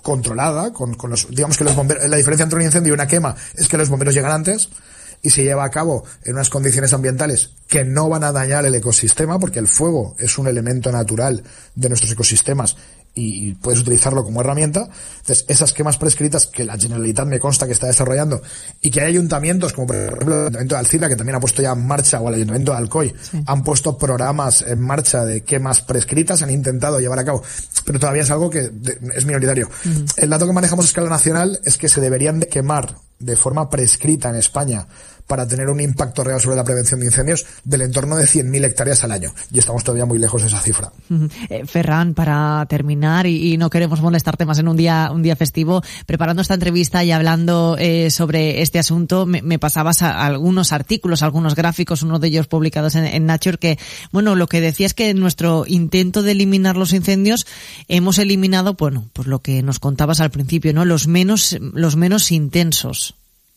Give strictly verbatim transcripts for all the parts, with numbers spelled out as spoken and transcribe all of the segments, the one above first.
controlada, con, con los, digamos que los bomberos, la diferencia entre un incendio y una quema es que los bomberos llegan antes y se lleva a cabo en unas condiciones ambientales que no van a dañar el ecosistema, porque el fuego es un elemento natural de nuestros ecosistemas y puedes utilizarlo como herramienta. Entonces, esas quemas prescritas que la Generalitat me consta que está desarrollando y que hay ayuntamientos como por ejemplo el Ayuntamiento de Alcira, que también ha puesto ya en marcha, o el Ayuntamiento de Alcoy, sí, han puesto programas en marcha de quemas prescritas, han intentado llevar a cabo, pero todavía es algo que es minoritario. Uh-huh. El dato que manejamos a escala nacional es que se deberían de quemar de forma prescrita en España para tener un impacto real sobre la prevención de incendios del entorno de cien mil hectáreas al año. Y estamos todavía muy lejos de esa cifra. Uh-huh. Eh, Ferran, para terminar, y, y no queremos molestarte más en un día un día festivo, preparando esta entrevista y hablando eh, sobre este asunto, me, me pasabas a, a algunos artículos, algunos gráficos, uno de ellos publicados en, en Nature, que, bueno, lo que decía es que en nuestro intento de eliminar los incendios hemos eliminado, bueno, pues lo que nos contabas al principio, ¿no? Los menos, los menos intensos.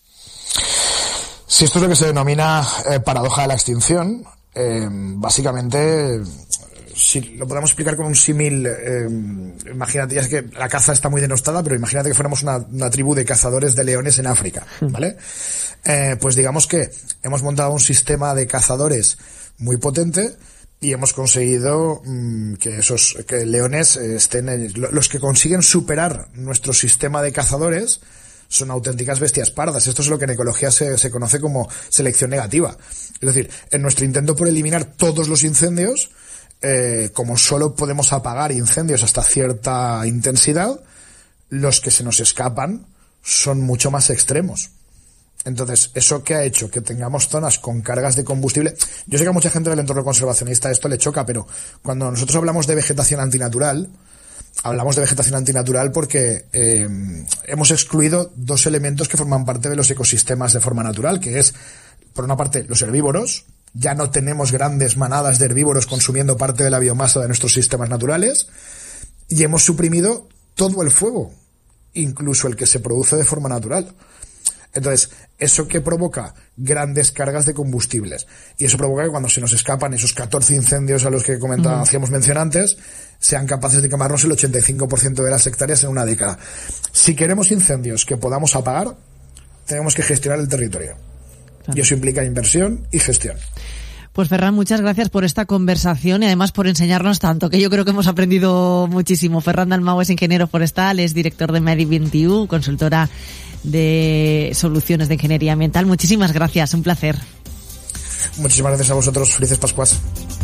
Sí, esto es lo que se denomina eh, paradoja de la extinción. Eh, básicamente, si lo podemos explicar con un símil, eh, imagínate, ya es que la caza está muy denostada, pero imagínate que fuéramos una, una tribu de cazadores de leones en África, ¿vale? Eh, pues digamos que hemos montado un sistema de cazadores muy potente y hemos conseguido mmm, que esos que leones estén en, los que consiguen superar nuestro sistema de cazadores son auténticas bestias pardas. Esto es lo que en ecología se, se conoce como selección negativa. Es decir, en nuestro intento por eliminar todos los incendios, eh, como solo podemos apagar incendios hasta cierta intensidad, los que se nos escapan son mucho más extremos. Entonces, ¿eso qué ha hecho? Que tengamos zonas con cargas de combustible. Yo sé que a mucha gente del entorno conservacionista esto le choca, pero cuando nosotros hablamos de vegetación antinatural, hablamos de vegetación antinatural porque eh, hemos excluido dos elementos que forman parte de los ecosistemas de forma natural, que es, por una parte, los herbívoros. Ya no tenemos grandes manadas de herbívoros consumiendo parte de la biomasa de nuestros sistemas naturales, y hemos suprimido todo el fuego, incluso el que se produce de forma natural. Entonces, ¿eso qué provoca? Grandes cargas de combustibles. Y eso provoca que cuando se nos escapan esos catorce incendios a los que comentaba, uh-huh. hacíamos mención antes, sean capaces de quemarnos el ochenta y cinco por ciento de las hectáreas en una década. Si queremos incendios que podamos apagar, tenemos que gestionar el territorio. Claro. Y eso implica inversión y gestión. Pues Ferran, muchas gracias por esta conversación y además por enseñarnos tanto, que yo creo que hemos aprendido muchísimo. Ferran Dalmau es ingeniero forestal, es director de Medi veintiuno, consultora de soluciones de ingeniería ambiental. Muchísimas gracias, un placer. Muchísimas gracias a vosotros, felices Pascuas.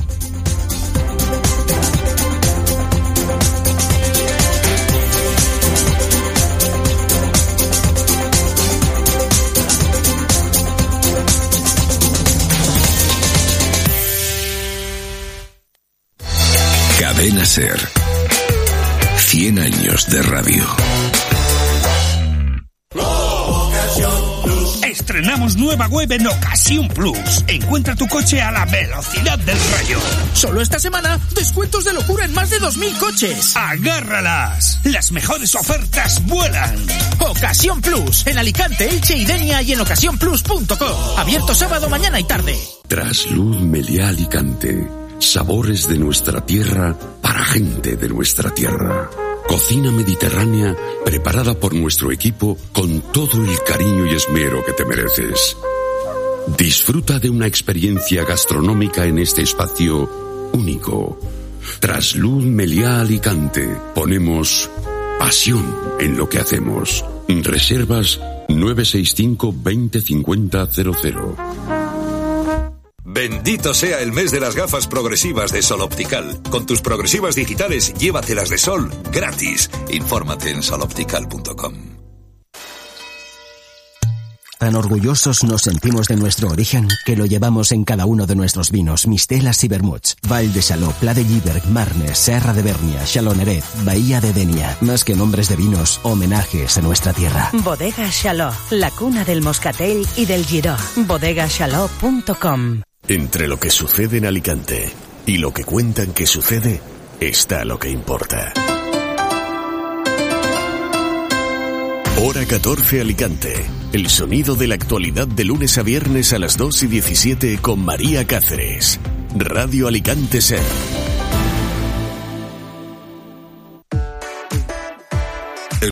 Cadena Ser. cien años de radio. Estrenamos nueva web en Ocasión Plus. Encuentra tu coche a la velocidad del rayo. Solo esta semana, descuentos de locura en más de dos mil coches. ¡Agárralas! Las mejores ofertas vuelan. Ocasión Plus, en Alicante, Elche y Denia y en ocasión plus punto com. Abierto sábado, mañana y tarde. Trasluz Meliá Alicante. Sabores de nuestra tierra para gente de nuestra tierra. Cocina mediterránea preparada por nuestro equipo con todo el cariño y esmero que te mereces. Disfruta de una experiencia gastronómica en este espacio único. Trasluz Meliá Alicante. Ponemos pasión en lo que hacemos. Reservas nueve seis cinco veinte cincuenta cero cero. Bendito sea el mes de las gafas progresivas de Sol Optical. Con tus progresivas digitales, llévatelas de Sol gratis. Infórmate en sol optical punto com. Tan orgullosos nos sentimos de nuestro origen que lo llevamos en cada uno de nuestros vinos, mistelas y vermuts. Val de Xaló, Pla de Lliberg, Marnes, Serra de Bernia, Xaloneret, Bahía de Denia. Más que nombres de vinos, homenajes a nuestra tierra. Bodega Xaló, la cuna del moscatel y del giró. bodega xaló punto com. Entre lo que sucede en Alicante y lo que cuentan que sucede, está lo que importa. Hora catorce Alicante. El sonido de la actualidad de lunes a viernes a las dos y diecisiete con María Cáceres. Radio Alicante Ser.